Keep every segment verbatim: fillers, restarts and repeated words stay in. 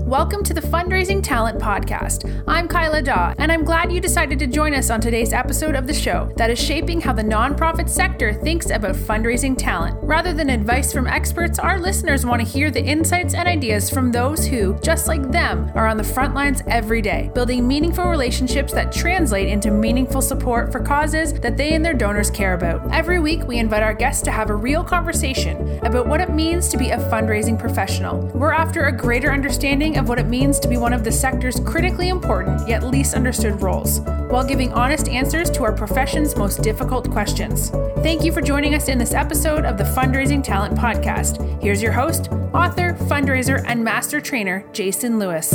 Welcome to the Fundraising Talent Podcast. I'm Kyla Daw, and I'm glad you decided to join us on today's episode of the show that is shaping how the nonprofit sector thinks about fundraising talent. Rather than advice from experts, our listeners want to hear the insights and ideas from those who, just like them, are on the front lines every day, building meaningful relationships that translate into meaningful support for causes that they and their donors care about. Every week, we invite our guests to have a real conversation about what it means to be a fundraising professional. We're after a greater understanding of what it means to be one of the sector's critically important yet least understood roles, while giving honest answers to our profession's most difficult questions. Thank you for joining us in this episode of the Fundraising Talent Podcast. Here's your host, author, fundraiser, and master trainer, Jason Lewis.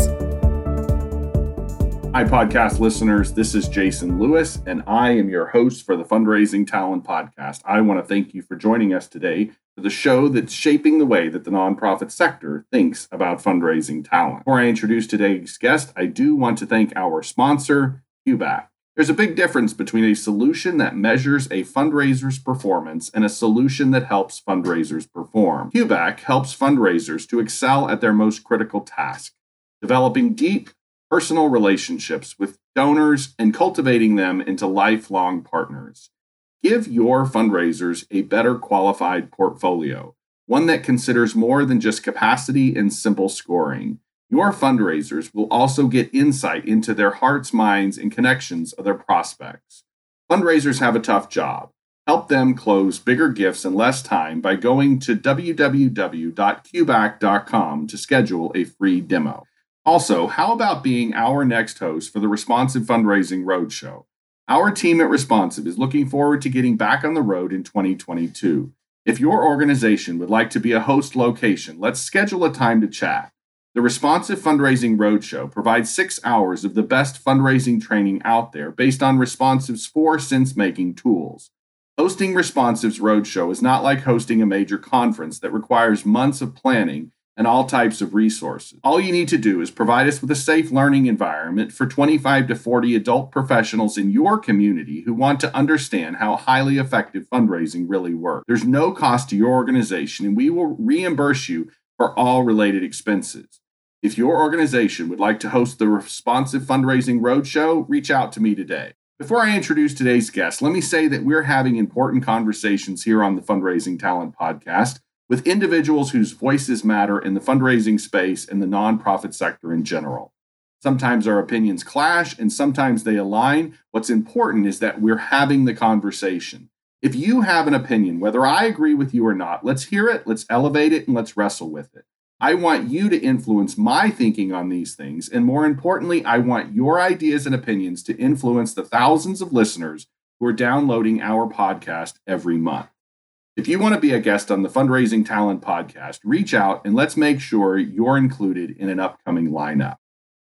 Hi, podcast listeners. This is Jason Lewis, and I am your host for the Fundraising Talent Podcast. I want to thank you for joining us today for the show that's shaping the way that the nonprofit sector thinks about fundraising talent. Before I introduce today's guest, I do want to thank our sponsor, Cubac. There's a big difference between a solution that measures a fundraiser's performance and a solution that helps fundraisers perform. Cubac helps fundraisers to excel at their most critical task, developing deep, personal relationships with donors and cultivating them into lifelong partners. Give your fundraisers a better qualified portfolio, one that considers more than just capacity and simple scoring. Your fundraisers will also get insight into their hearts, minds, and connections of their prospects. Fundraisers have a tough job. Help them close bigger gifts in less time by going to w w w dot cubac dot com to schedule a free demo. Also, how about being our next host for the Responsive Fundraising Roadshow? Our team at Responsive is looking forward to getting back on the road in twenty twenty-two. If your organization would like to be a host location, let's schedule a time to chat. The Responsive Fundraising Roadshow provides six hours of the best fundraising training out there based on Responsive's four sense-making tools. Hosting Responsive's Roadshow is not like hosting a major conference that requires months of planning and all types of resources. All you need to do is provide us with a safe learning environment for twenty-five to forty adult professionals in your community who want to understand how highly effective fundraising really works. There's no cost to your organization, and we will reimburse you for all related expenses. If your organization would like to host the Responsive Fundraising Roadshow, reach out to me today. Before I introduce today's guest, let me say that we're having important conversations here on the Fundraising Talent Podcast with individuals whose voices matter in the fundraising space and the nonprofit sector in general. Sometimes our opinions clash and sometimes they align. What's important is that we're having the conversation. If you have an opinion, whether I agree with you or not, let's hear it, let's elevate it, and let's wrestle with it. I want you to influence my thinking on these things, and more importantly, I want your ideas and opinions to influence the thousands of listeners who are downloading our podcast every month. If you want to be a guest on the Fundraising Talent Podcast, reach out and let's make sure you're included in an upcoming lineup.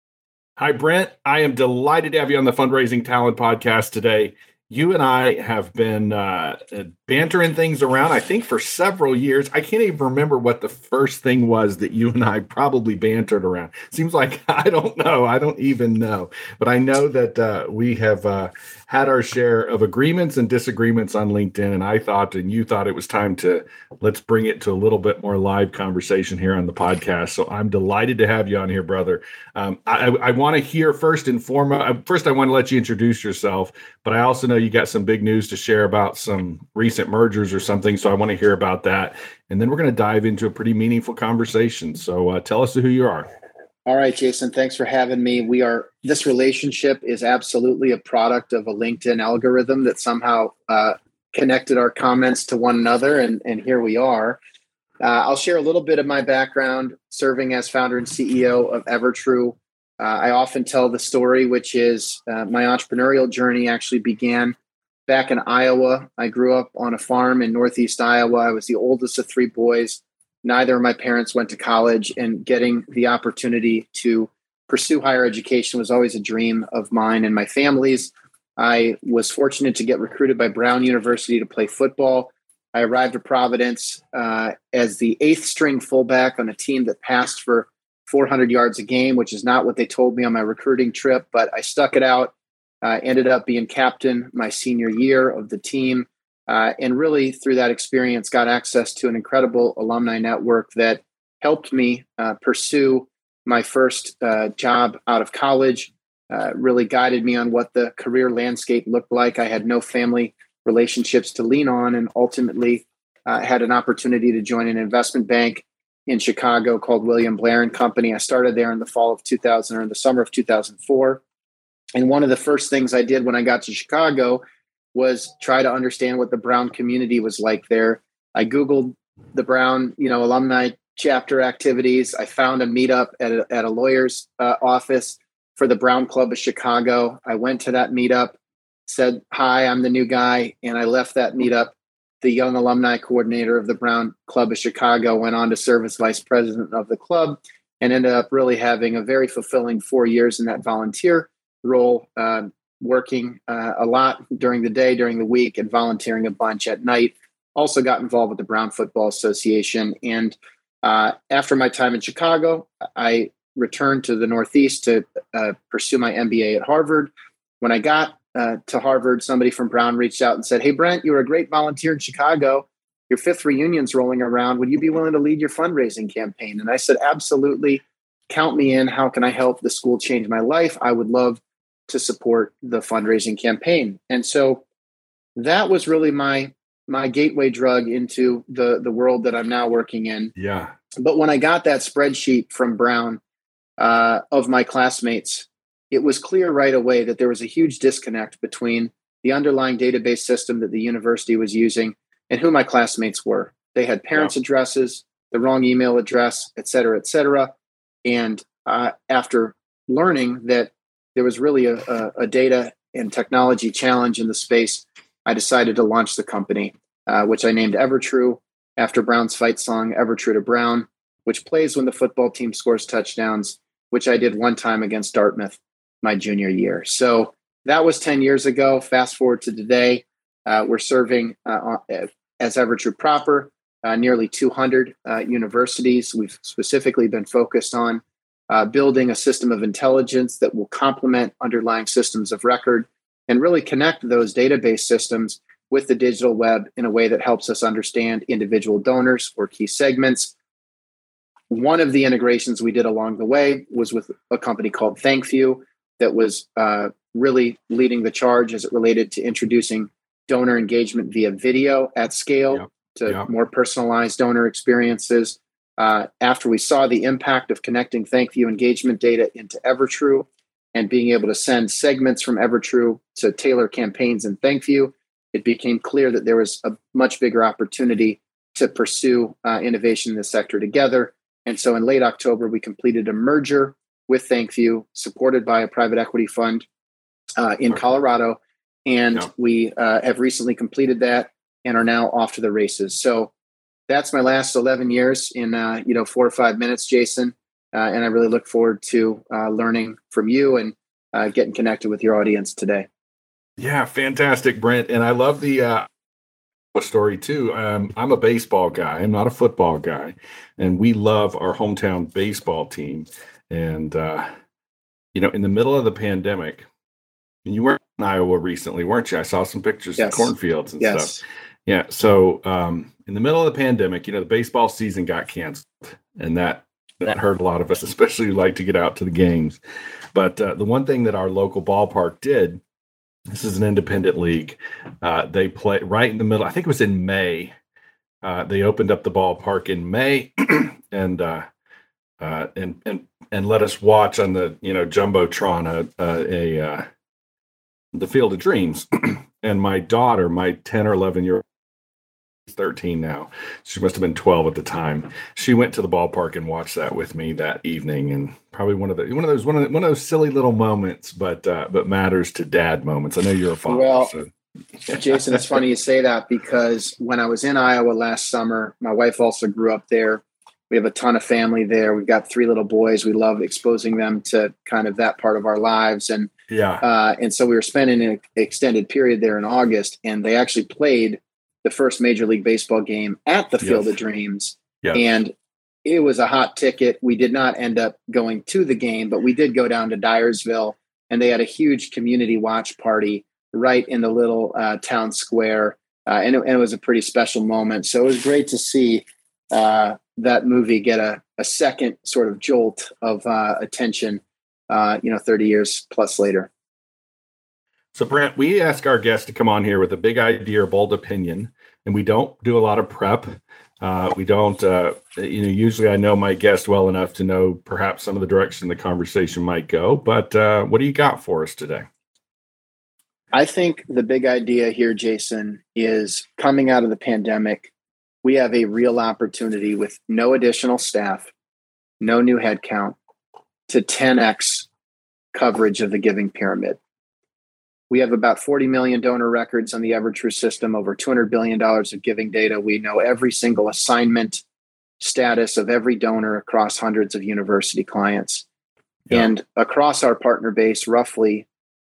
Hi, Brent. I am delighted to have you on the Fundraising Talent Podcast today. You and I have been uh, bantering things around, I think, for several years. I can't even remember what the first thing was that you and I probably bantered around. Seems like I don't know. I don't even know. But I know that uh, we have uh, had our share of agreements and disagreements on LinkedIn. And I thought, and you thought it was time to let's bring it to a little bit more live conversation here on the podcast. So I'm delighted to have you on here, brother. Um, I, I want to hear first and foremost, first, I want to let you introduce yourself, but I also know you got some big news to share about some recent mergers or something. So I want to hear about that. And then we're going to dive into a pretty meaningful conversation. So uh, tell us who you are. All right, Jason, thanks for having me. We are, this relationship is absolutely a product of a LinkedIn algorithm that somehow uh, connected our comments to one another. And, and here we are. Uh, I'll share a little bit of my background serving as founder and C E O of Evertrue. Uh, I often tell the story, which is uh, my entrepreneurial journey actually began back in Iowa. I grew up on a farm in Northeast Iowa. I was the oldest of three boys. Neither of my parents went to college, and getting the opportunity to pursue higher education was always a dream of mine and my family's. I was fortunate to get recruited by Brown University to play football. I arrived at Providence uh, as the eighth string fullback on a team that passed for four hundred yards a game, which is not what they told me on my recruiting trip, but I stuck it out. I uh, ended up being captain my senior year of the team. Uh, and really, through that experience, got access to an incredible alumni network that helped me uh, pursue my first uh, job out of college, uh, really guided me on what the career landscape looked like. I had no family relationships to lean on, and ultimately uh, had an opportunity to join an investment bank in Chicago called William Blair and Company. I started there in the fall of two thousand, or in the summer of two thousand four. And one of the first things I did when I got to Chicago was try to understand what the Brown community was like there. I Googled the Brown, you know, alumni chapter activities. I found a meetup at a, at a lawyer's uh, office for the Brown Club of Chicago. I went to that meetup, said, hi, I'm the new guy. And I left that meetup. The young alumni coordinator of the Brown Club of Chicago went on to serve as vice president of the club and ended up really having a very fulfilling four years in that volunteer role, uh, working uh, a lot during the day, during the week, and volunteering a bunch at night. Also got involved with the Brown Football Association. And uh, after my time in Chicago, I returned to the Northeast to uh, pursue my M B A at Harvard. When I got uh, to Harvard, somebody from Brown reached out and said, hey, Brent, you were a great volunteer in Chicago. Your fifth reunion's rolling around. Would you be willing to lead your fundraising campaign? And I said, absolutely. Count me in. How can I help the school change my life? I would love to support the fundraising campaign. And so that was really my my gateway drug into the the world that I'm now working in. Yeah. But when I got that spreadsheet from Brown uh, of my classmates, it was clear right away that there was a huge disconnect between the underlying database system that the university was using and who my classmates were. They had parents' yeah. addresses, the wrong email address, et cetera, et cetera. And uh, after learning that there was really a, a, a data and technology challenge in the space, I decided to launch the company, uh, which I named Evertrue after Brown's fight song, Ever True to Brown, which plays when the football team scores touchdowns, which I did one time against Dartmouth my junior year. So that was ten years ago. Fast forward to today, uh, we're serving uh, as Evertrue proper, uh, nearly two hundred uh, universities. We've specifically been focused on Uh, building a system of intelligence that will complement underlying systems of record and really connect those database systems with the digital web in a way that helps us understand individual donors or key segments. One of the integrations we did along the way was with a company called ThankView that was uh, really leading the charge as it related to introducing donor engagement via video at scale yep. to yep. more personalized donor experiences. Uh, after we saw the impact of connecting ThankView engagement data into Evertrue and being able to send segments from Evertrue to tailor campaigns in ThankView, it became clear that there was a much bigger opportunity to pursue uh, innovation in the sector together. And so in late October, we completed a merger with ThankView, supported by a private equity fund uh, in Colorado. And yeah. we uh, have recently completed that and are now off to the races. So that's my last eleven years in, uh, you know, four or five minutes, Jason. Uh, and I really look forward to uh, learning from you and uh, getting connected with your audience today. Yeah, fantastic, Brent. And I love the uh, story too. Um, I'm a baseball guy. I'm not a football guy. And we love our hometown baseball team. And, uh, you know, in the middle of the pandemic, and you were in Iowa recently, weren't you? I saw some pictures yes. of cornfields and yes. stuff. Yeah. So um, in the middle of the pandemic, you know, the baseball season got canceled, and that that hurt a lot of us, especially who like to get out to the games. But uh, the one thing that our local ballpark did, this is an independent league. Uh, they play right in the middle. I think it was in May. Uh, they opened up the ballpark in May, and uh, uh, and and and let us watch on the you know jumbotron a, a, a uh, the Field of Dreams. And my daughter, my ten or eleven year old, thirteen now. She must have been twelve at the time. She went to the ballpark and watched that with me that evening, and probably one of the one of those one of the, one of those silly little moments, but uh, but matters to dad moments. I know you're a father. Well, so. Jason, it's funny you say that because when I was in Iowa last summer, my wife also grew up there. We have a ton of family there. We've got three little boys. We love exposing them to kind of that part of our lives, and yeah, uh, and so we were spending an extended period there in August, and they actually played the first Major League Baseball game at the Field yes. of Dreams. Yes. And it was a hot ticket. We did not end up going to the game, but we did go down to Dyersville, and they had a huge community watch party right in the little uh, town square. Uh, and, it, and it was a pretty special moment. So it was great to see uh, that movie get a, a second sort of jolt of uh, attention, uh, you know, thirty years plus later. So, Brent, we ask our guests to come on here with a big idea or bold opinion, and we don't do a lot of prep. Uh, we don't, uh, you know, usually I know my guest well enough to know perhaps some of the direction the conversation might go. But uh, what do you got for us today? I think the big idea here, Jason, is coming out of the pandemic, we have a real opportunity with no additional staff, no new headcount, to ten x coverage of the giving pyramid. We have about forty million donor records on the Evertrue system, over two hundred billion dollars of giving data. We know every single assignment status of every donor across hundreds of university clients. Yeah. And across our partner base, roughly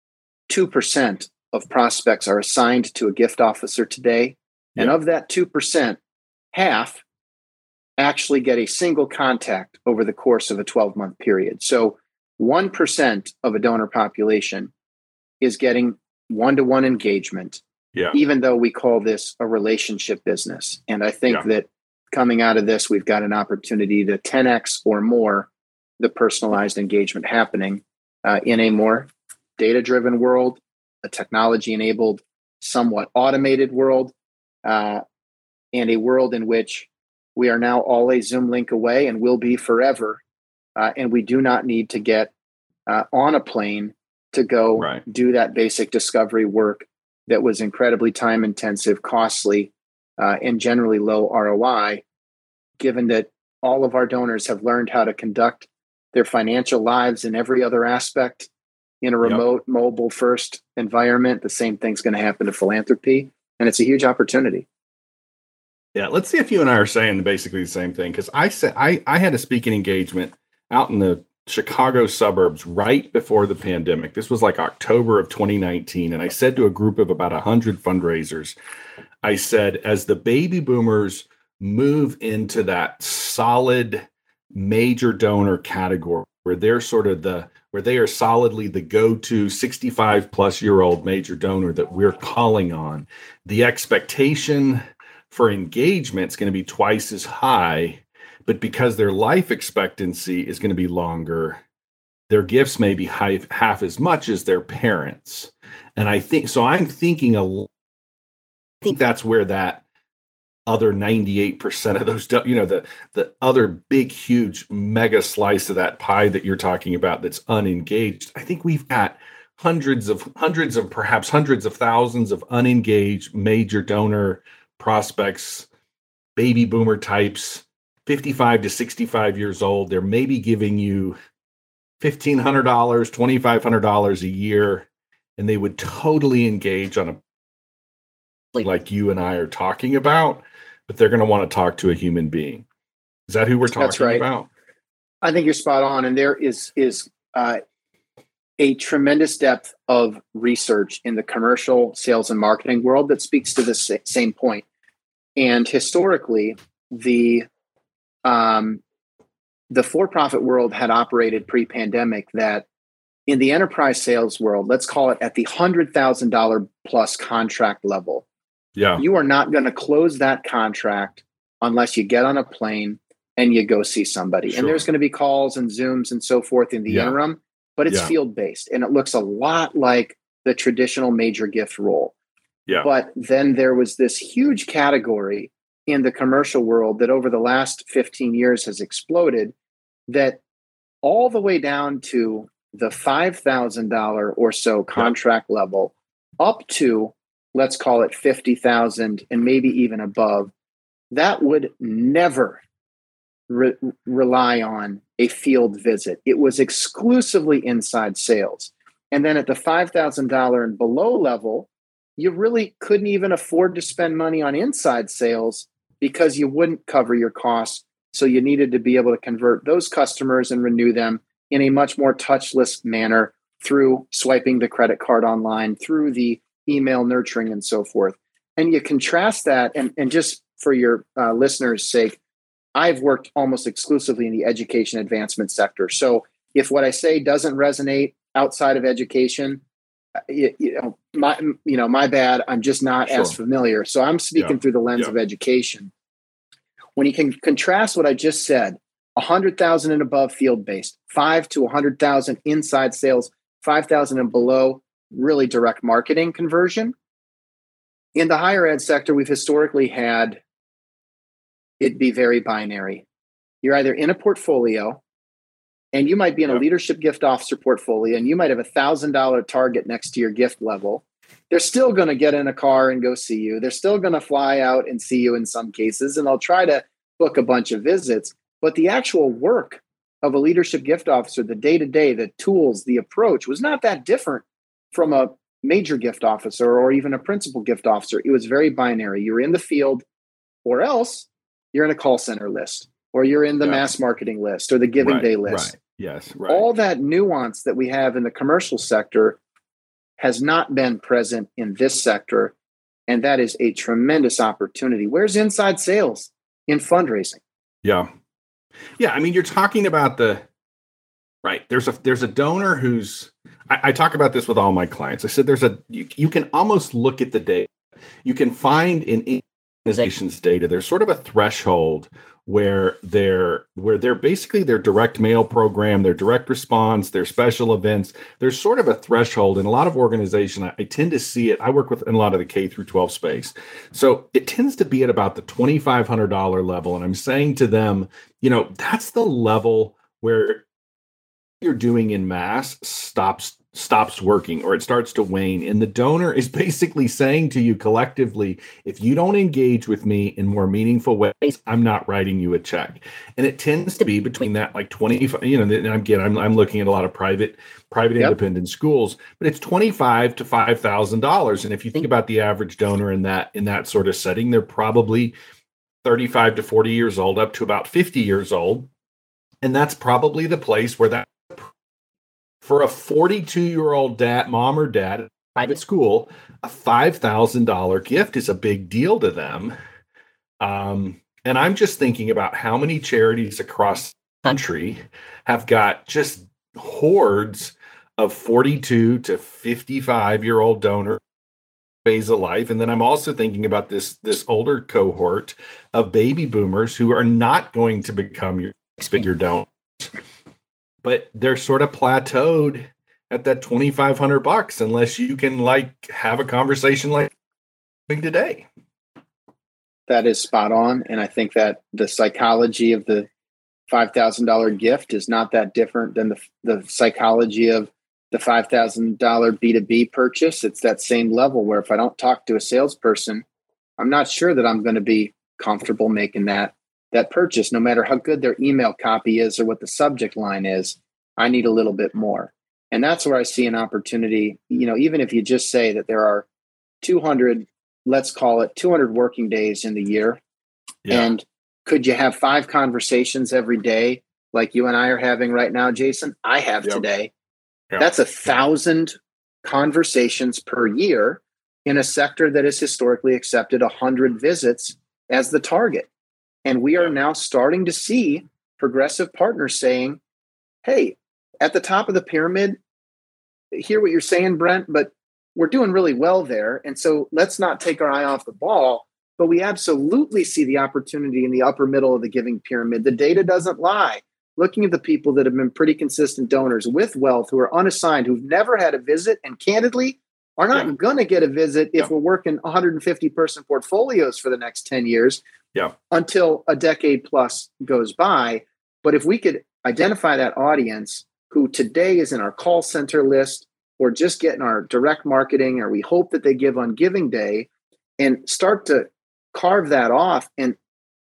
two percent of prospects are assigned to a gift officer today. Yeah. And of that two percent, half actually get a single contact over the course of a twelve-month period. So one percent of a donor population is getting one-to-one engagement, yeah. even though we call this a relationship business. And I think yeah. that coming out of this, we've got an opportunity to ten x or more the personalized engagement happening uh, in a more data-driven world, a technology-enabled, somewhat automated world, uh, and a world in which we are now all a Zoom link away and will be forever. Uh, and we do not need to get uh, on a plane to go right. do that basic discovery work that was incredibly time intensive, costly, uh, and generally low R O I, given that all of our donors have learned how to conduct their financial lives in every other aspect in a remote, yep. mobile first environment. The same thing's going to happen to philanthropy, and it's a huge opportunity. Yeah, let's see if you and I are saying basically the same thing, because I said I, I had a speaking engagement out in the Chicago suburbs right before the pandemic. This was like October of twenty nineteen. And I said to a group of about one hundred fundraisers, I said, as the baby boomers move into that solid major donor category, where they're sort of the, where they are solidly the go-to sixty-five plus year old major donor that we're calling on, the expectation for engagement is going to be twice as high. But because their life expectancy is going to be longer, their gifts may be high, half as much as their parents. And I think, so I'm thinking, a, I think that's where that other ninety-eight percent of those, you know, the, the other big, huge mega slice of that pie that you're talking about that's unengaged. I think we've got hundreds of, hundreds of, perhaps hundreds of thousands of unengaged major donor prospects, baby boomer types, fifty-five to sixty-five years old. They're maybe giving you fifteen hundred dollars, twenty-five hundred dollars a year, and they would totally engage on a like you and I are talking about, but they're going to want to talk to a human being. Is that who we're talking That's right. about? I think you're spot on. And there is, is uh, a tremendous depth of research in the commercial sales and marketing world that speaks to the same point. And historically, the Um, the for-profit world had operated pre-pandemic that in the enterprise sales world, let's call it at the one hundred thousand dollars plus contract level, yeah, you are not going to close that contract unless you get on a plane and you go see somebody. Sure. And there's going to be calls and Zooms and so forth in the yeah. interim, but it's yeah. field-based. And it looks a lot like the traditional major gift role. Yeah. But then there was this huge category in the commercial world that over the last fifteen years has exploded, that all the way down to the five thousand dollars or so contract yep. level up to, let's call it fifty thousand dollars and maybe even above, that would never re- rely on a field visit. It was exclusively inside sales. And then at the five thousand dollars and below level, you really couldn't even afford to spend money on inside sales because you wouldn't cover your costs. So you needed to be able to convert those customers and renew them in a much more touchless manner through swiping the credit card online, through the email nurturing and so forth. And you contrast that, and, and just for your uh, listeners' sake, I've worked almost exclusively in the education advancement sector. So if what I say doesn't resonate outside of education, you, you know, my, you know, my bad. I'm just not sure. as familiar. So I'm speaking yeah. through the lens yeah. of education. when you can contrast what I just said, one hundred thousand and above field-based, five to one hundred thousand inside sales, five thousand and below really direct marketing conversion. In the higher ed sector, we've historically had it be very binary. You're either in a portfolio, and you might be in a leadership gift officer portfolio, and you might have a one thousand dollars target next to your gift level. They're still going to get in a car and go see you. They're still going to fly out and see you in some cases, and they'll try to book a bunch of visits. But the actual work of a leadership gift officer, the day-to-day, the tools, the approach was not that different from a major gift officer or even a principal gift officer. It was very binary. You're in the field, or else you're in a call center list, or you're in the yeah. mass marketing list or the giving right, day list. Right. Yes, right. All that nuance that we have in the commercial sector has not been present in this sector. And that is a tremendous opportunity. Where's inside sales in fundraising? Yeah. Yeah. I mean, you're talking about the, right. There's a, there's a donor who's, I, I talk about this with all my clients. I said, there's a, you, you can almost look at the data. You can find in organizations' data, there's sort of a threshold where they're where they're basically their direct mail program, their direct response, their special events. There's sort of a threshold in a lot of organizations. I, I tend to see it. I work with in a lot of the K through twelve space. So it tends to be at about the twenty-five hundred dollars level. And I'm saying to them, you know, that's the level where you're doing in mass stops stops working, or it starts to wane. And the donor is basically saying to you collectively, if you don't engage with me in more meaningful ways, I'm not writing you a check. And it tends to be between that like twenty-five, you know, and again, I'm, I'm looking at a lot of private, private yep. independent schools, but it's twenty-five to five thousand dollars. And if you think about the average donor in that, in that sort of setting, they're probably thirty-five to forty years old, up to about fifty years old. And that's probably the place where that, for a forty-two-year-old dad, mom or dad at a private school, a five thousand dollars gift is a big deal to them. Um, and I'm just thinking about how many charities across the country have got just hordes of forty-two to fifty-five-year-old donor phase of life. And then I'm also thinking about this, this older cohort of baby boomers who are not going to become your six-figure donors. But they're sort of plateaued at that twenty-five hundred bucks unless you can like have a conversation like today. That is spot on. And I think that the psychology of the five thousand dollars gift is not that different than the, the psychology of the five thousand dollars B two B purchase. It's that same level where if I don't talk to a salesperson, I'm not sure that I'm going to be comfortable making that that purchase, no matter how good their email copy is or what the subject line is. I need a little bit more. And that's where I see an opportunity. You know, even if you just say that there are two hundred, let's call it two hundred working days in the year. Yeah. And could you have five conversations every day like you and I are having right now, Jason? I have yep. today. Yep. That's a thousand conversations per year in a sector that has historically accepted one hundred visits as the target. And we are now starting to see progressive partners saying, hey, at the top of the pyramid, hear what you're saying, Brent, but we're doing really well there. And so let's not take our eye off the ball, but we absolutely see the opportunity in the upper middle of the giving pyramid. The data doesn't lie. Looking at the people that have been pretty consistent donors with wealth, who are unassigned, who've never had a visit, and candidly are not yeah. going to get a visit if yeah. we're working one hundred fifty person portfolios for the next ten years. Yeah. Until a decade plus goes by. But if we could identify that audience who today is in our call center list or just getting our direct marketing, or we hope that they give on giving day, and start to carve that off and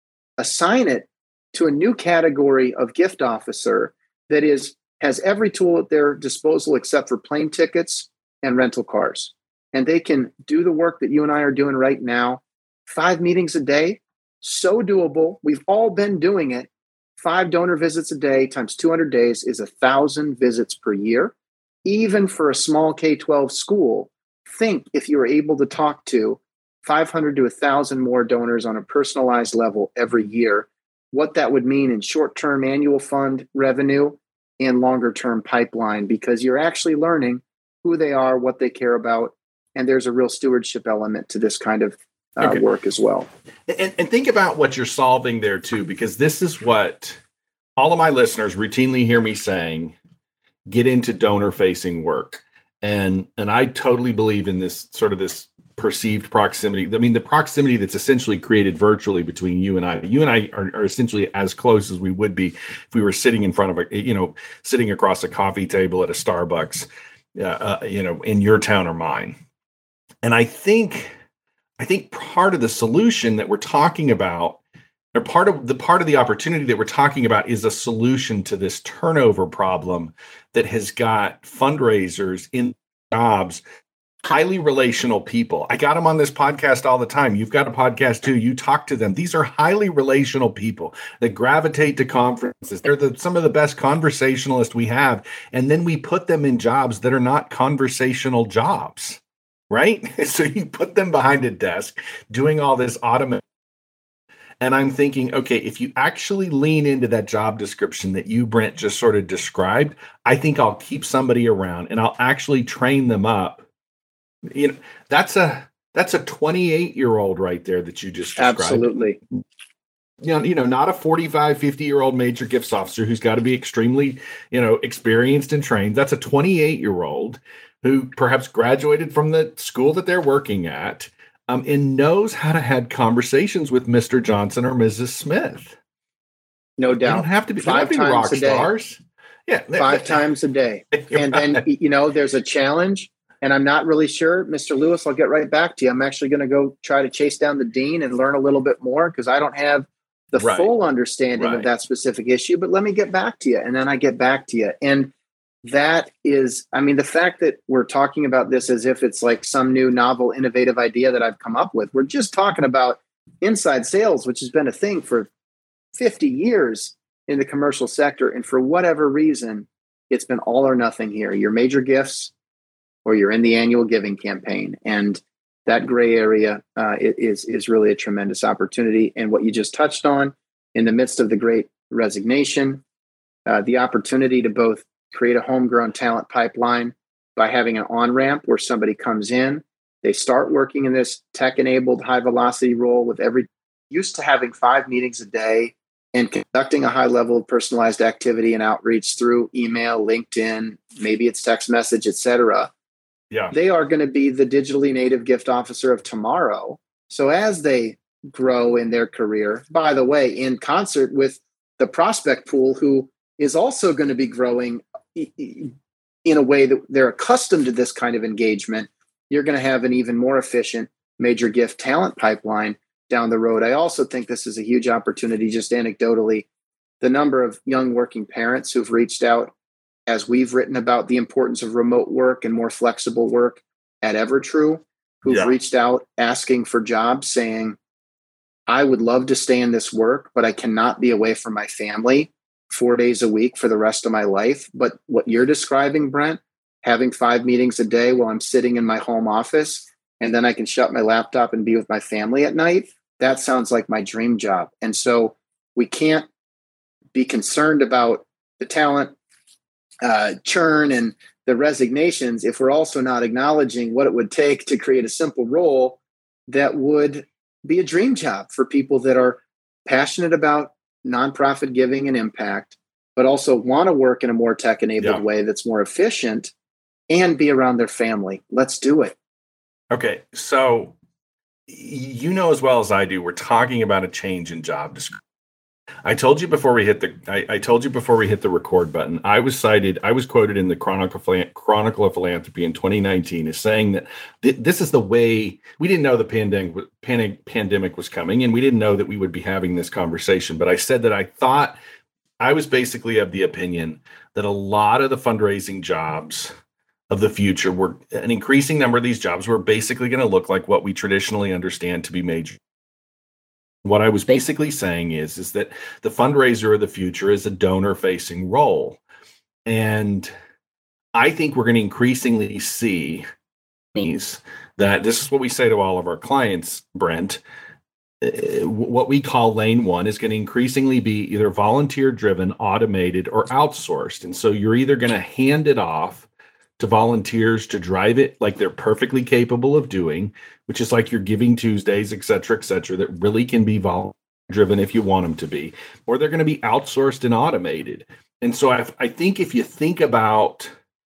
assign it to a new category of gift officer that is has every tool at their disposal except for plane tickets and rental cars. And they can do the work that you and I are doing right now, five meetings a day. So doable. We've all been doing it. Five donor visits a day times two hundred days is a thousand visits per year. Even for a small K twelve school, think if you were able to talk to five hundred to one thousand more donors on a personalized level every year, what that would mean in short-term annual fund revenue and longer-term pipeline, because you're actually learning who they are, what they care about, and there's a real stewardship element to this kind of uh, okay. work as well. And, and think about what you're solving there too, because this is what all of my listeners routinely hear me saying: get into donor-facing work. And and I totally believe in this sort of this perceived proximity. I mean, the proximity that's essentially created virtually between you and I. You and I are, are essentially as close as we would be if we were sitting in front of a, you know, sitting across a coffee table at a Starbucks, uh, uh, you know, in your town or mine. And I think, I think part of the solution that we're talking about, or part of the part of the opportunity that we're talking about, is a solution to this turnover problem that has got fundraisers in jobs, highly relational people. I got them on this podcast all the time. You've got a podcast too. You talk to them. These are highly relational people that gravitate to conferences. They're the, some of the best conversationalists we have. And then we put them in jobs that are not conversational jobs, right? So you put them behind a desk doing all this automation. And I'm thinking, okay, if you actually lean into that job description that you, Brent, just sort of described, I think I'll keep somebody around and I'll actually train them up. You know, that's a that's a twenty-eight year old right there that you just described. Absolutely. You know, you know, not a forty-five, fifty year old major gifts officer who's got to be extremely, you know, experienced and trained. That's a twenty-eight year old who perhaps graduated from the school that they're working at, um, and knows how to have conversations with Mister Johnson or Missus Smith. No doubt. They don't have to be, five they don't have to be rock times stars. Yeah, five times a day. And then, you know, there's a challenge. And I'm not really sure, Mister Lewis, I'll get right back to you. I'm actually going to go try to chase down the dean and learn a little bit more because I don't have the right. full understanding right. of that specific issue. But let me get back to you. And then I get back to you. And that is, I mean, the fact that we're talking about this as if it's like some new novel, innovative idea that I've come up with. We're just talking about inside sales, which has been a thing for fifty years in the commercial sector. And for whatever reason, it's been all or nothing here. Your major gifts, or you're in the annual giving campaign. And that gray area uh, is, is really a tremendous opportunity. And what you just touched on in the midst of the great resignation, uh, the opportunity to both create a homegrown talent pipeline by having an on-ramp where somebody comes in, they start working in this tech-enabled high-velocity role with every used to having five meetings a day and conducting a high level of personalized activity and outreach through email, LinkedIn, maybe it's text message, et cetera. Yeah. They are going to be the digitally native gift officer of tomorrow. So as they grow in their career, by the way, in concert with the prospect pool, who is also going to be growing in a way that they're accustomed to this kind of engagement, you're going to have an even more efficient major gift talent pipeline down the road. I also think this is a huge opportunity, just anecdotally, the number of young working parents who've reached out as we've written about the importance of remote work and more flexible work at Evertrue, who've yeah. reached out asking for jobs, saying, I would love to stay in this work, but I cannot be away from my family four days a week for the rest of my life. But what you're describing, Brent, having five meetings a day while I'm sitting in my home office, and then I can shut my laptop and be with my family at night, that sounds like my dream job. And so we can't be concerned about the talent uh, churn and the resignations if we're also not acknowledging what it would take to create a simple role that would be a dream job for people that are passionate about nonprofit giving and impact, but also want to work in a more tech-enabled yeah. way that's more efficient and be around their family. Let's do it. Okay, so you know as well as I do, we're talking about a change in job description. I told you before we hit the I, I told you before we hit the record button, I was cited, I was quoted in the Chronicle, Chronicle of Philanthropy in twenty nineteen as saying that th- this is the way. We didn't know the pandemic, panic, pandemic was coming, and we didn't know that we would be having this conversation. But I said that I thought, I was basically of the opinion that a lot of the fundraising jobs of the future were, an increasing number of these jobs were basically going to look like what we traditionally understand to be major. What I was basically saying is, is that the fundraiser of the future is a donor-facing role. And I think we're going to increasingly see these, that this is what we say to all of our clients, Brent. Uh, what we call lane one is going to increasingly be either volunteer-driven, automated, or outsourced. And so you're either going to hand it off to volunteers to drive it like they're perfectly capable of doing, which is like your Giving Tuesdays, et cetera, et cetera, that really can be volunteer driven if you want them to be, or they're going to be outsourced and automated. And so I, I think if you think about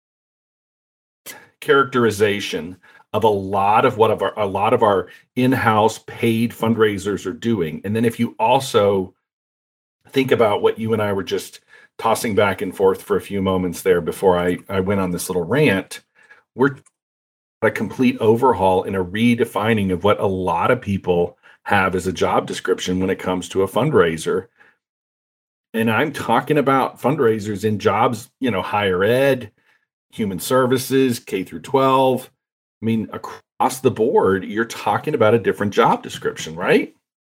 characterization of a lot of what of our, a lot of our in-house paid fundraisers are doing, and then if you also think about what you and I were just tossing back and forth for a few moments there before I, I went on this little rant, we're a complete overhaul and a redefining of what a lot of people have as a job description when it comes to a fundraiser. And I'm talking about fundraisers in jobs, you know, higher ed, human services, K through twelve. I mean, across the board, you're talking about a different job description, right?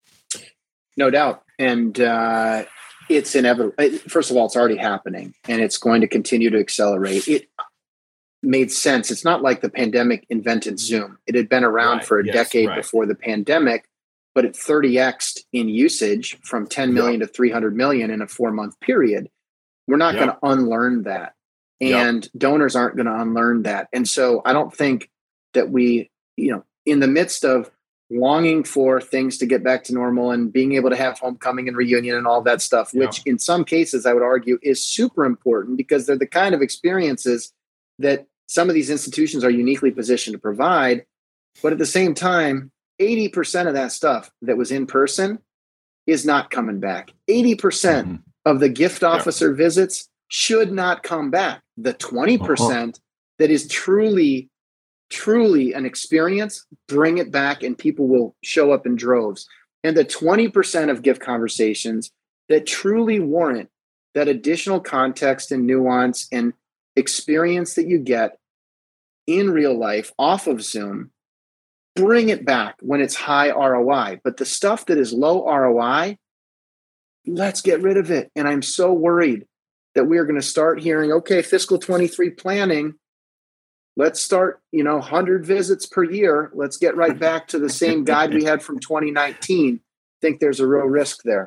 No doubt. And uh, it's inevitable. First of all, it's already happening and it's going to continue to accelerate. It made sense. It's not like the pandemic invented Zoom. It had been around right. for a yes, decade right. before the pandemic, but it thirty X'd in usage from ten million yep. to three hundred million in a four month period. We're not yep. going to unlearn that. And yep. donors aren't going to unlearn that. And so I don't think that we, you know, in the midst of longing for things to get back to normal and being able to have homecoming and reunion and all that stuff, yep. which in some cases I would argue is super important because they're the kind of experiences that some of these institutions are uniquely positioned to provide. But at the same time, eighty percent of that stuff that was in person is not coming back. eighty percent mm-hmm. of the gift officer yeah. visits should not come back. The twenty percent uh-huh. that is truly, truly an experience, bring it back and people will show up in droves. And the twenty percent of gift conversations that truly warrant that additional context and nuance and experience that you get in real life off of Zoom, bring it back when it's high R O I. But the stuff that is low R O I, let's get rid of it. And I'm so worried that we are going to start hearing, okay, fiscal twenty-three planning, let's start, you know, one hundred visits per year. Let's get right back to the same guide we had from twenty nineteen. I think there's a real risk there.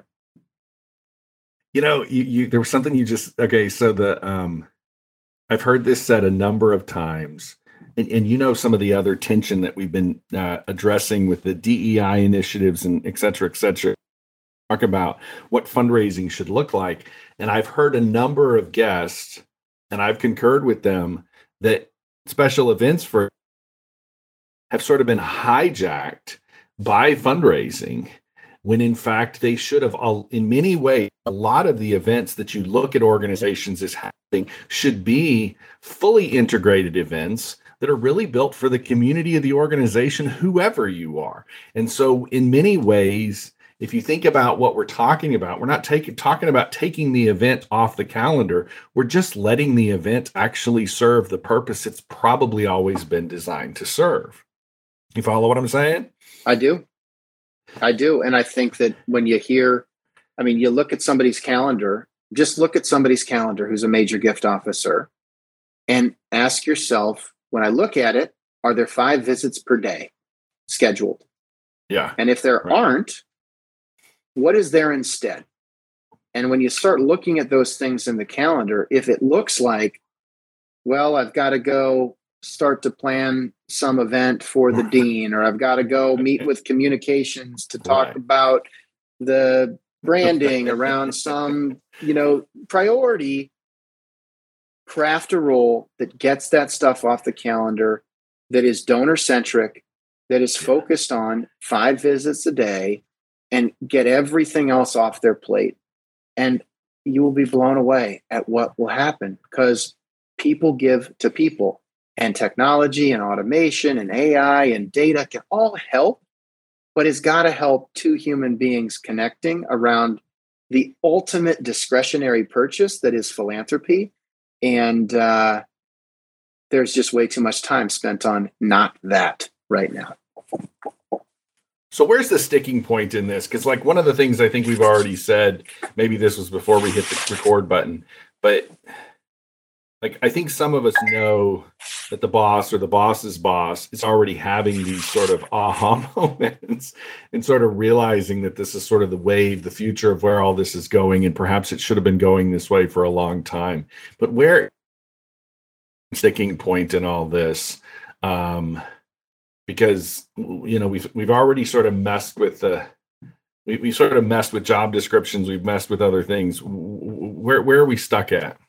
You know, you, you there was something you just, okay, so the, um, I've heard this said a number of times. And, and you know some of the other tension that we've been uh, addressing with the D E I initiatives and et cetera, et cetera, talk about what fundraising should look like. And I've heard a number of guests, and I've concurred with them, that special events for have sort of been hijacked by fundraising, when in fact they should have, in many ways, a lot of the events that you look at organizations as happening should be fully integrated events that are really built for the community of the organization, whoever you are. And so in many ways, if you think about what we're talking about, we're not taking talking about taking the event off the calendar. We're just letting the event actually serve the purpose it's probably always been designed to serve. You follow what I'm saying? I do. I do. And I think that when you hear, I mean, you look at somebody's calendar, just look at somebody's calendar who's a major gift officer and ask yourself, when I look at it, are there five visits per day scheduled? Yeah. And if there right. aren't, what is there instead? And when you start looking at those things in the calendar, if it looks like, well, I've got to go start to plan some event for the dean, or I've got to go meet with communications to talk right. about the branding around some, you know, priority, craft a role that gets that stuff off the calendar, that is donor centric, that is focused on five visits a day, and get everything else off their plate. And you will be blown away at what will happen, because people give to people, and technology and automation and A I and data can all help, but it's got to help two human beings connecting around the ultimate discretionary purchase that is philanthropy. And uh, there's just way too much time spent on not that right now. So where's the sticking point in this? Because like one of the things I think we've already said, maybe this was before we hit the record button, but like I think some of us know that the boss or the boss's boss is already having these sort of aha moments and sort of realizing that this is sort of the wave, the future of where all this is going, and perhaps it should have been going this way for a long time. But where sticking point in all this, um, because you know we've we've already sort of messed with the we we sort of messed with job descriptions. We've messed with other things. Where where are we stuck at?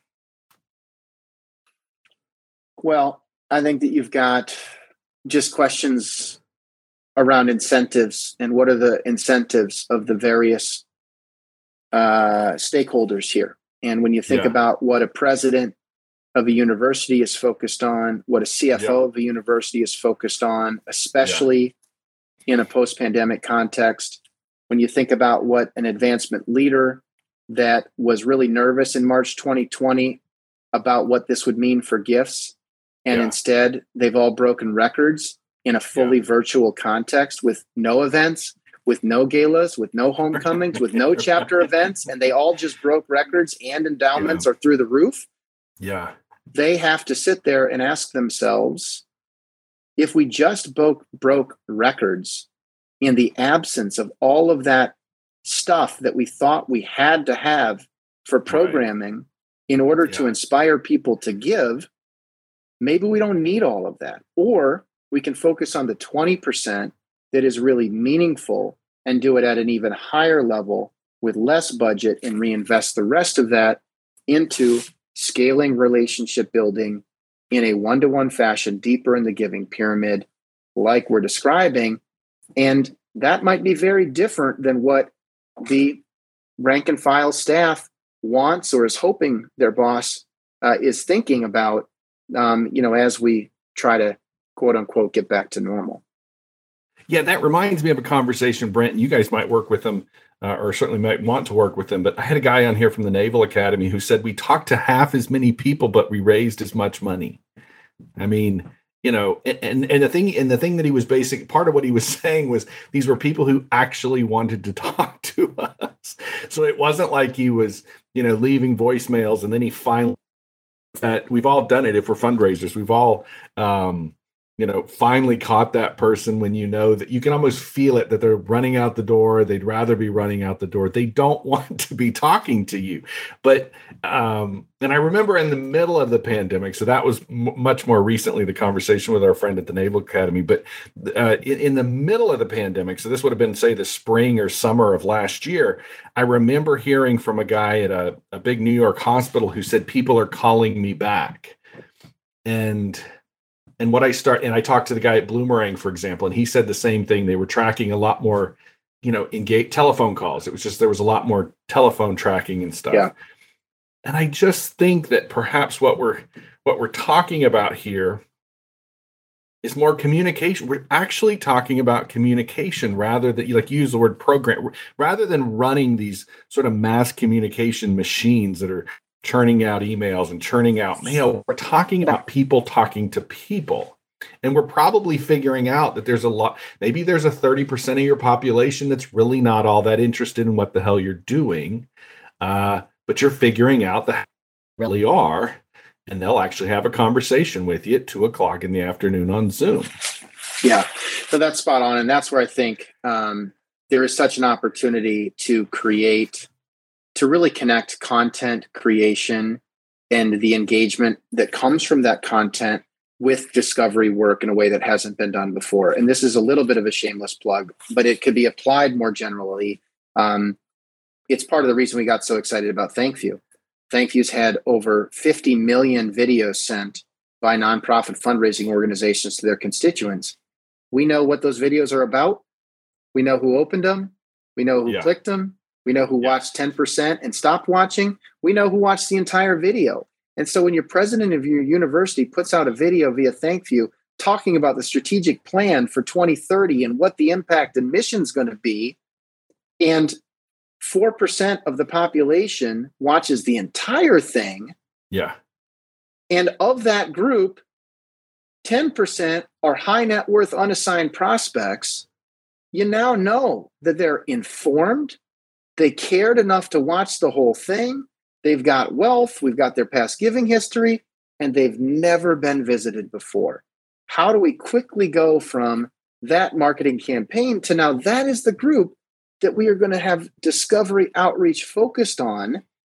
Well, I think that you've got just questions around incentives and what are the incentives of the various uh, stakeholders here. And when you think Yeah. about what a president of a university is focused on, what a C F O Yeah. of a university is focused on, especially in a post-pandemic context, when you think about what an advancement leader that was really nervous in March twenty twenty about what this would mean for gifts, and Yeah. instead they've all broken records in a fully Yeah. virtual context with no events, with no galas, with no homecomings, with no chapter events, and they all just broke records and endowments Yeah. are through the roof. Yeah. They have to sit there and ask themselves, if we just broke, broke records in the absence of all of that stuff that we thought we had to have for programming in order to Yeah. inspire people to give, maybe we don't need all of that. Or we can focus on the twenty percent that is really meaningful and do it at an even higher level with less budget and reinvest the rest of that into scaling relationship building in a one-to-one fashion deeper in the giving pyramid, like we're describing. And that might be very different than what the rank and file staff wants or is hoping their boss uh, is thinking about, um, you know, as we try to quote unquote get back to normal. Yeah, that reminds me of a conversation, Brent. You guys might work with them, uh, or certainly might want to work with them. But I had a guy on here from the Naval Academy who said we talked to half as many people, but we raised as much money. I mean, you know, and and the thing and the thing that he was basic part of what he was saying was these were people who actually wanted to talk to us. So it wasn't like he was, you know, leaving voicemails and then he finally. Uh, we've all done it if we're fundraisers. We've all. Um, you know, finally caught that person when you know that you can almost feel it, that they're running out the door. They'd rather be running out the door. They don't want to be talking to you. But, um, and I remember in the middle of the pandemic, so that was m- much more recently, the conversation with our friend at the Naval Academy, but uh, in, in the middle of the pandemic, so this would have been, say, the spring or summer of last year, I remember hearing from a guy at a, a big New York hospital who said, people are calling me back. And And what I start, and I talked to the guy at Bloomerang, for example, and he said the same thing. They were tracking a lot more, you know, engage telephone calls. It was just, there was a lot more telephone tracking and stuff. Yeah. And I just think that perhaps what we're, what we're talking about here is more communication. We're actually talking about communication rather than, like, you use the word program, rather than running these sort of mass communication machines that are churning out emails and churning out mail. We're talking about people talking to people. And we're probably figuring out that there's a lot, maybe there's a thirty percent of your population that's really not all that interested in what the hell you're doing. Uh, but you're figuring out that they really are, and they'll actually have a conversation with you at two o'clock in the afternoon on Zoom. Yeah, so that's spot on. And that's where I think um, there is such an opportunity to create to really connect content creation and the engagement that comes from that content with discovery work in a way that hasn't been done before. And this is a little bit of a shameless plug, but it could be applied more generally. Um, it's part of the reason we got so excited about ThankView. ThankView's had over fifty million videos sent by nonprofit fundraising organizations to their constituents. We know what those videos are about. We know who opened them. We know who Yeah. clicked them. We know who Yeah. watched ten percent and stopped watching. We know who watched the entire video. And so when your president of your university puts out a video via ThankView talking about the strategic plan for twenty thirty and what the impact and mission is going to be, and four percent of the population watches the entire thing, Yeah. and of that group, ten percent are high net worth unassigned prospects, you now know that they're informed. They cared enough to watch the whole thing. They've got wealth. We've got their past giving history, and they've never been visited before. How do we quickly go from that marketing campaign to now that is the group that we are going to have discovery outreach focused on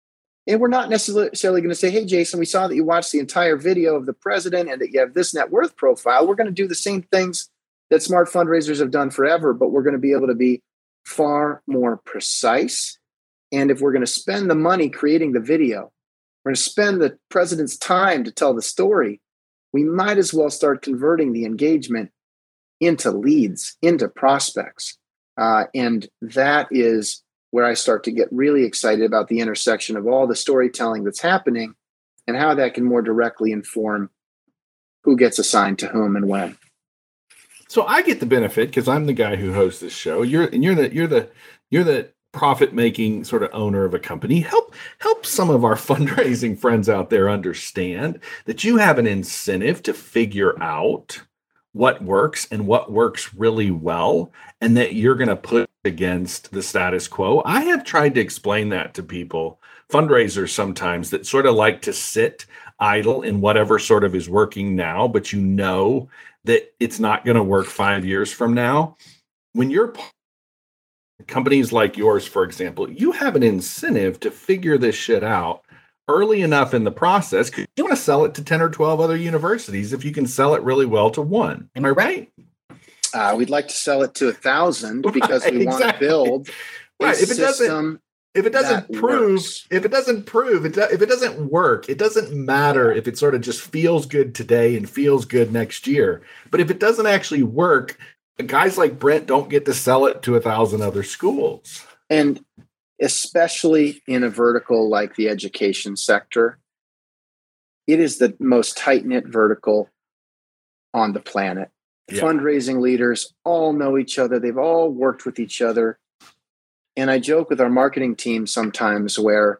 And we're not necessarily going to say, hey, Jason, we saw that you watched the entire video of the president and that you have this net worth profile. We're going to do the same things that smart fundraisers have done forever, but we're going to be able to be far more precise. And if we're going to spend the money creating the video, we're going to spend the president's time to tell the story, we might as well start converting the engagement into leads, into prospects. Uh, and that is where I start to get really excited about the intersection of all the storytelling that's happening and how that can more directly inform who gets assigned to whom and when. So I get the benefit because I'm the guy who hosts this show. You're and you're the you're the you're the profit-making sort of owner of a company. Help help some of our fundraising friends out there understand that you have an incentive to figure out what works and what works really well, and that you're going to put against the status quo. I have tried to explain that to people, fundraisers sometimes, that sort of like to sit idle in whatever sort of is working now, but you know that it's not going to work five years from now. When you're companies like yours, for example, you have an incentive to figure this shit out early enough in the process, because you want to sell it to ten or twelve other universities if you can sell it really well to one. Am I right? Uh, we'd like to sell it to a thousand because right, we want exactly. to build a right. if it system doesn't, if it doesn't prove, works. if it doesn't prove, it do, if it doesn't work, it doesn't matter if it sort of just feels good today and feels good next year. But if it doesn't actually work, guys like Brent don't get to sell it to a thousand other schools. And especially in a vertical like the education sector, it is the most tight-knit vertical on the planet. Yeah. Fundraising leaders all know each other. They've all worked with each other. And I joke with our marketing team sometimes where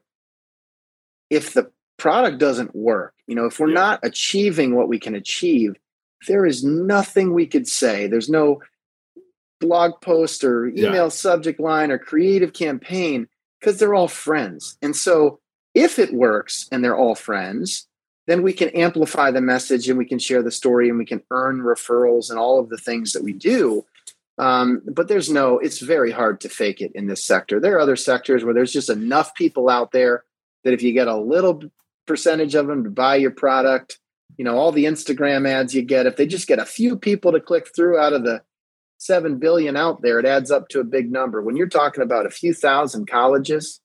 if the product doesn't work, you know, if we're yeah. not achieving what we can achieve, there is nothing we could say. There's no blog post or email yeah. subject line or creative campaign, because they're all friends. And so if it works and they're all friends, then we can amplify the message and we can share the story and we can earn referrals and all of the things that we do. Um, but there's no, it's very hard to fake it in this sector. There are other sectors where there's just enough people out there that if you get a little percentage of them to buy your product, you know, all the Instagram ads you get, if they just get a few people to click through out of the seven billion out there, it adds up to a big number. When you're talking about a few thousand colleges,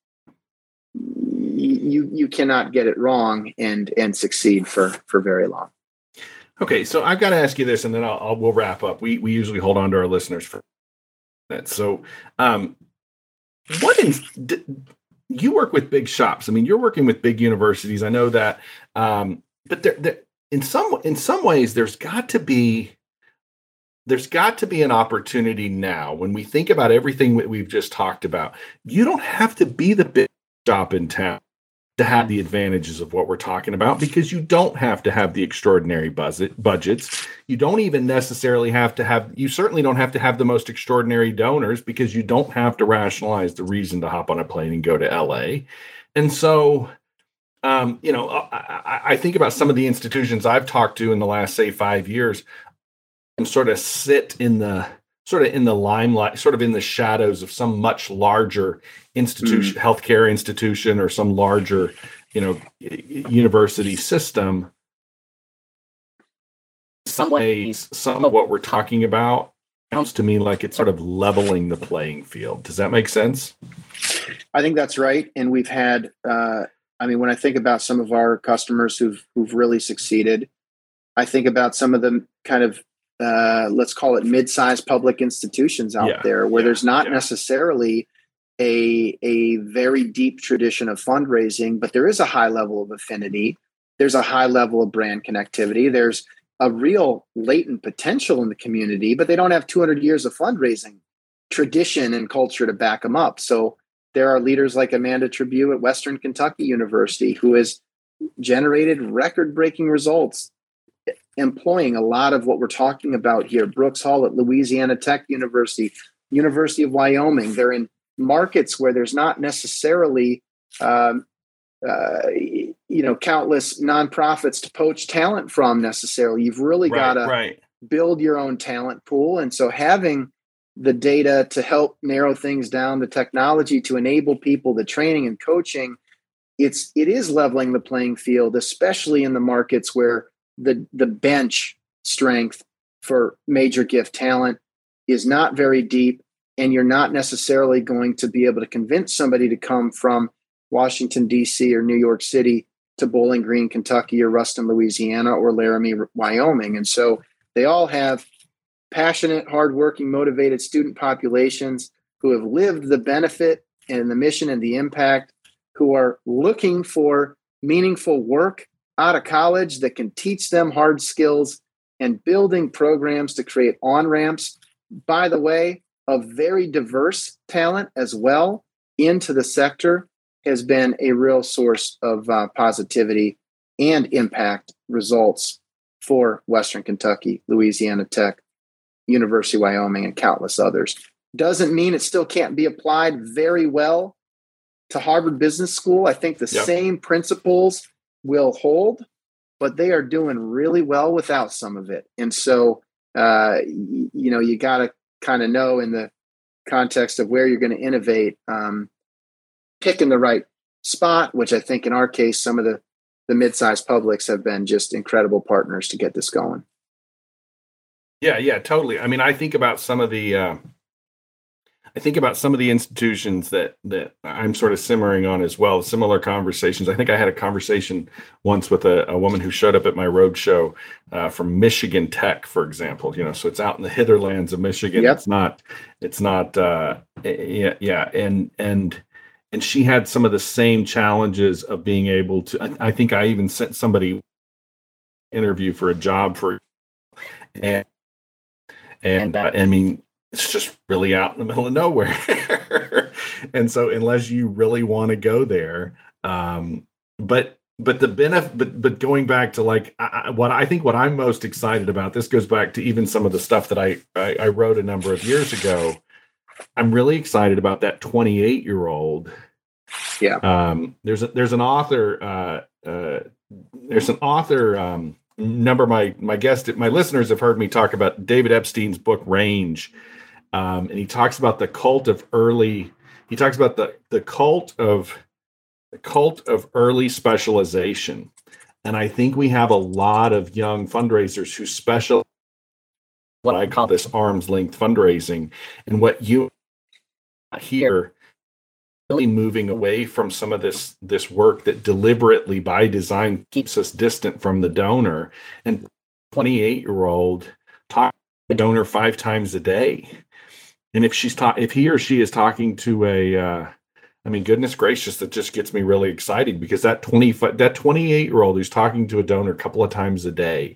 you you cannot get it wrong and and succeed for for very long. Okay, so I've got to ask you this, and then I'll, I'll we'll wrap up. We we usually hold on to our listeners for that. So, um, what is d- you work with big shops? I mean, you're working with big universities. I know that, um, but there, there, in some in some ways, there's got to be. There's got to be an opportunity now when we think about everything that we've just talked about. You don't have to be the big shop in town to have the advantages of what we're talking about, because you don't have to have the extraordinary budget budgets. You don't even necessarily have to have, you certainly don't have to have the most extraordinary donors, because you don't have to rationalize the reason to hop on a plane and go to L A. And so, um, you know, I, I think about some of the institutions I've talked to in the last, say, five years. Sort of sit in the sort of in the limelight, sort of in the shadows of some much larger institution, mm. healthcare institution, or some larger, you know, university system. In some ways, some of what we're talking about sounds to me like it's sort of leveling the playing field. Does that make sense? I think that's right. And we've had, uh, I mean, when I think about some of our customers who've who've really succeeded, I think about some of the kind of Uh, let's call it mid-sized public institutions out yeah, there where yeah, there's not yeah. necessarily a, a very deep tradition of fundraising, but there is a high level of affinity. There's a high level of brand connectivity. There's a real latent potential in the community, but they don't have two hundred years of fundraising tradition and culture to back them up. So there are leaders like Amanda Tribune at Western Kentucky University, who has generated record-breaking results, employing a lot of what we're talking about here. Brooks Hall at Louisiana Tech University, University of Wyoming. They're in markets where there's not necessarily, um, uh, you know, countless nonprofits to poach talent from necessarily. You've really right, got to right. build your own talent pool. And so having the data to help narrow things down, the technology to enable people, the training and coaching, it's it is leveling the playing field, especially in the markets where the the bench strength for major gift talent is not very deep, and you're not necessarily going to be able to convince somebody to come from Washington, D C or New York City to Bowling Green, Kentucky, or Ruston, Louisiana, or Laramie, Wyoming. And so they all have passionate, hardworking, motivated student populations who have lived the benefit and the mission and the impact, who are looking for meaningful work out of college that can teach them hard skills, and building programs to create on-ramps, by the way, of very diverse talent as well into the sector has been a real source of uh, positivity and impact results for Western Kentucky, Louisiana Tech, University of Wyoming, and countless others. Doesn't mean it still can't be applied very well to Harvard Business School. I think the Yep. same principles will hold, but they are doing really well without some of it. And so, uh, y- you know, you got to kind of know in the context of where you're going to innovate, um, pick in the right spot, which I think in our case, some of the, the mid-sized publics have been just incredible partners to get this going. Yeah, yeah, totally. I mean, I think about some of the, uh, I think about some of the institutions that that I'm sort of simmering on as well. Similar conversations. I think I had a conversation once with a, a woman who showed up at my road show uh, from Michigan Tech, for example. You know, so it's out in the hitherlands of Michigan. Yep. It's not. It's not. Uh, yeah, yeah, and and and she had some of the same challenges of being able to. I, I think I even sent somebody interview for a job for, and and uh, I mean. It's just really out in the middle of nowhere. And so unless you really want to go there, um, but, but the benefit, but, but going back to like, I, what I think what I'm most excited about, this goes back to even some of the stuff that I, I, I wrote a number of years ago. I'm really excited about that twenty-eight year old. Yeah. Um, there's a, there's an author, uh, uh, there's an author, um, number of my, my guest, my listeners have heard me talk about David Epstein's book Range. Um, and he talks about the cult of early, he talks about the, the cult of the cult of early specialization. And I think we have a lot of young fundraisers who special, what I call this arm's length fundraising. And what you hear really moving away from some of this, this work that deliberately by design keeps us distant from the donor. And twenty-eight year old talk to the donor five times a day. And if she's ta- if he or she is talking to a, uh, I mean, goodness gracious, that just gets me really excited because that twenty that twenty-eight year old who's talking to a donor a couple of times a day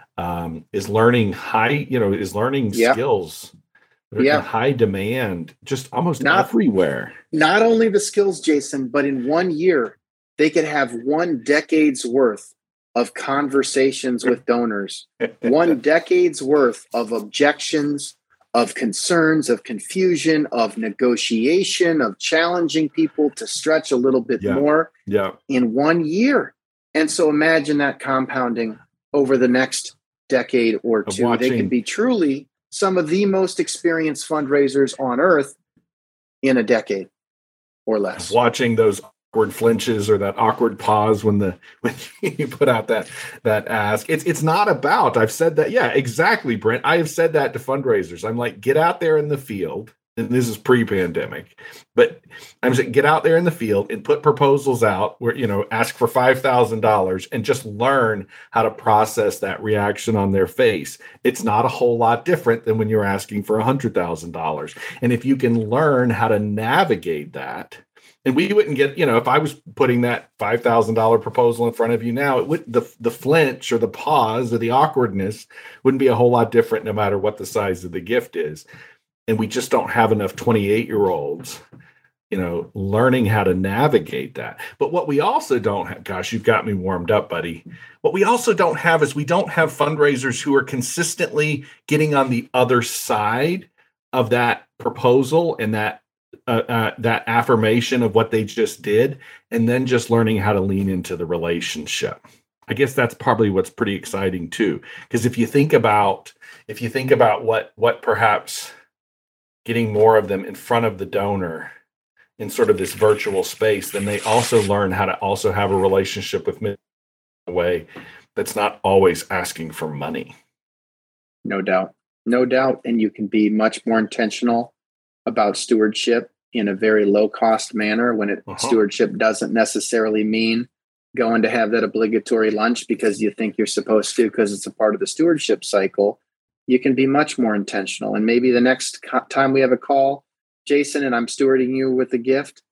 um, is learning high, you know, is learning Yeah. skills. They're Yeah. in high demand, just almost Not- everywhere. Not only the skills, Jason, but in one year, they could have one decade's worth of conversations with donors, one decade's worth of objections, of concerns, of confusion, of negotiation, of challenging people to stretch a little bit Yeah. more Yeah, in one year. And so imagine that compounding over the next decade or Of two. They watching- could be truly some of the most experienced fundraisers on earth in a decade or less. watching those awkward flinches or that awkward pause when the when you put out that that ask. It's it's not about. I've said that. Yeah, exactly, Brent. I have said that to fundraisers. I'm like, get out there in the field. And this is pre-pandemic, but I'm saying get out there in the field and put proposals out where, you know, ask for five thousand dollars and just learn how to process that reaction on their face. It's not a whole lot different than when you're asking for one hundred thousand dollars. And if you can learn how to navigate that, and we wouldn't get, you know, if I was putting that five thousand dollars proposal in front of you now, it would the the flinch or the pause or the awkwardness wouldn't be a whole lot different no matter what the size of the gift is. And we just don't have enough twenty-eight year olds, you know, learning how to navigate that. But what we also don't have, gosh, you've got me warmed up, buddy. What we also don't have is we don't have fundraisers who are consistently getting on the other side of that proposal and that uh, uh, that affirmation of what they just did, and then just learning how to lean into the relationship. I guess that's probably what's pretty exciting too. Because if you think about, if you think about what what perhaps getting more of them in front of the donor, in sort of this virtual space, then they also learn how to also have a relationship with me in a way that's not always asking for money. No doubt. No doubt. And you can be much more intentional about stewardship in a very low cost manner when it, uh-huh. stewardship doesn't necessarily mean going to have that obligatory lunch because you think you're supposed to, because it's a part of the stewardship cycle. You can be much more intentional. And maybe the next co- time we have a call, Jason, and I'm stewarding you with a gift,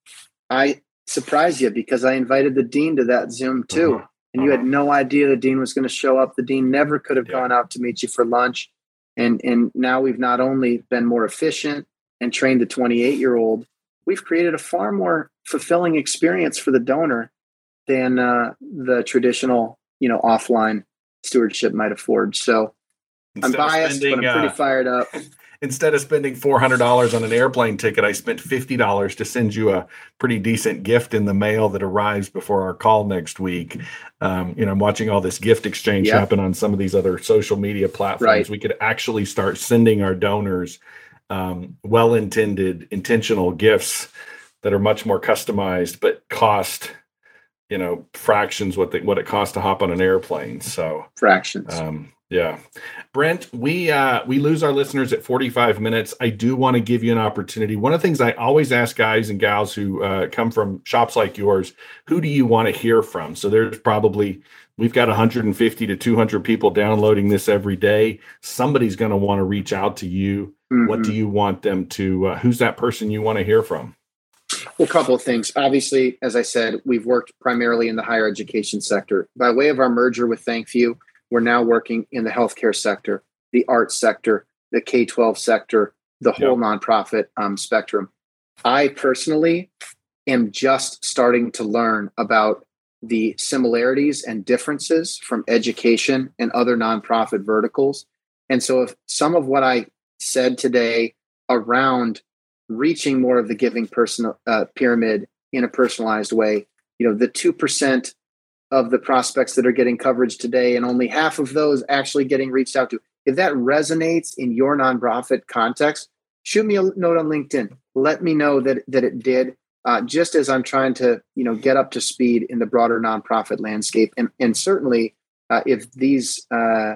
I surprise you because I invited the dean to that Zoom too. Uh-huh. And you uh-huh. had no idea the dean was going to show up. The dean never could have yeah. gone out to meet you for lunch. And, and now we've not only been more efficient and trained the twenty-eight-year-old, we've created a far more fulfilling experience for the donor than uh, the traditional, you know, offline stewardship might afford. So instead I'm biased, spending, but I'm pretty uh, fired up. Instead of spending four hundred dollars on an airplane ticket, I spent fifty dollars to send you a pretty decent gift in the mail that arrives before our call next week. Um, you know, I'm watching all this gift exchange yep. happen on some of these other social media platforms. Right. We could actually start sending our donors um, well-intended, intentional gifts that are much more customized, but cost, you know, fractions what they, what it costs to hop on an airplane. So fractions. Um, Yeah. Brent, we uh, we lose our listeners at forty-five minutes. I do want to give you an opportunity. One of the things I always ask guys and gals who uh, come from shops like yours, who do you want to hear from? So there's probably, we've got one hundred fifty to two hundred people downloading this every day. Somebody's going to want to reach out to you. Mm-hmm. What do you want them to, uh, who's that person you want to hear from? Well, a couple of things. Obviously, as I said, we've worked primarily in the higher education sector. By way of our merger with ThankView, we're now working in the healthcare sector, the arts sector, the K twelve sector, the whole yep. nonprofit um, spectrum. I personally am just starting to learn about the similarities and differences from education and other nonprofit verticals. And so if some of what I said today around reaching more of the giving person uh, pyramid in a personalized way, you know, the two percent of the prospects that are getting coverage today and only half of those actually getting reached out to. If that resonates in your nonprofit context, shoot me a note on LinkedIn. Let me know that that it did, uh, just as I'm trying to, you know, get up to speed in the broader nonprofit landscape. And, and certainly uh, if these uh,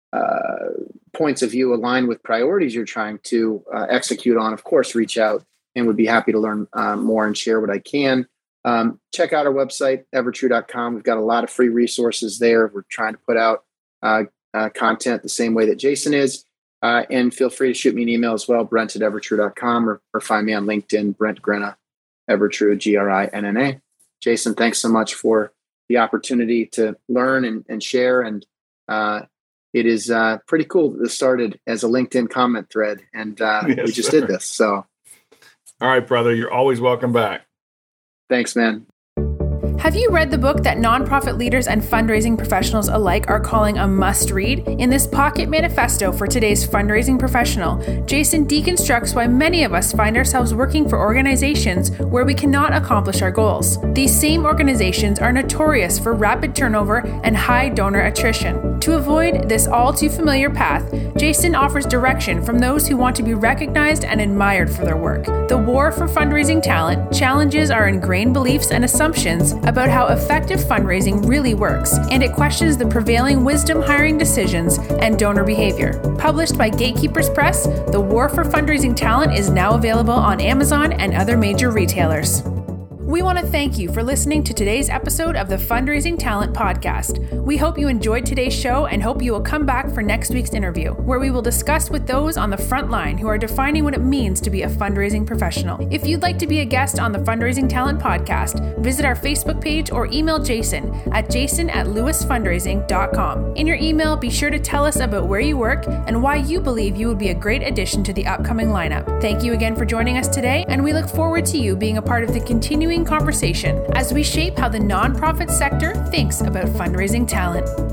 uh, points of view align with priorities you're trying to uh, execute on, of course, reach out and would be happy to learn uh, more and share what I can. Um, check out our website, evertrue dot com. We've got a lot of free resources there. We're trying to put out uh, uh, content the same way that Jason is. Uh, and feel free to shoot me an email as well, Brent at evertrue dot com, or, or find me on LinkedIn, Brent Grinna, Evertrue, G R I N N A. Jason, thanks so much for the opportunity to learn and, and share. And uh, it is uh, pretty cool that this started as a LinkedIn comment thread, and uh, yes, we just sir. did this. So, all right, brother, you're always welcome back. Thanks, man. Have you read the book that nonprofit leaders and fundraising professionals alike are calling a must-read? In this pocket manifesto for today's fundraising professional, Jason deconstructs why many of us find ourselves working for organizations where we cannot accomplish our goals. These same organizations are notorious for rapid turnover and high donor attrition. To avoid this all-too-familiar path, Jason offers direction from those who want to be recognized and admired for their work. The war for fundraising talent challenges our ingrained beliefs and assumptions about how effective fundraising really works, and it questions the prevailing wisdom hiring decisions and donor behavior. Published by Gatekeepers Press, The War for Fundraising Talent is now available on Amazon and other major retailers. We want to thank you for listening to today's episode of the Fundraising Talent Podcast. We hope you enjoyed today's show and hope you will come back for next week's interview, where we will discuss with those on the front line who are defining what it means to be a fundraising professional. If you'd like to be a guest on the Fundraising Talent Podcast, visit our Facebook page or email Jason at jason at lewis fundraising dot com. In your email, be sure to tell us about where you work and why you believe you would be a great addition to the upcoming lineup. Thank you again for joining us today, and we look forward to you being a part of the continuing conversation as we shape how the nonprofit sector thinks about fundraising talent.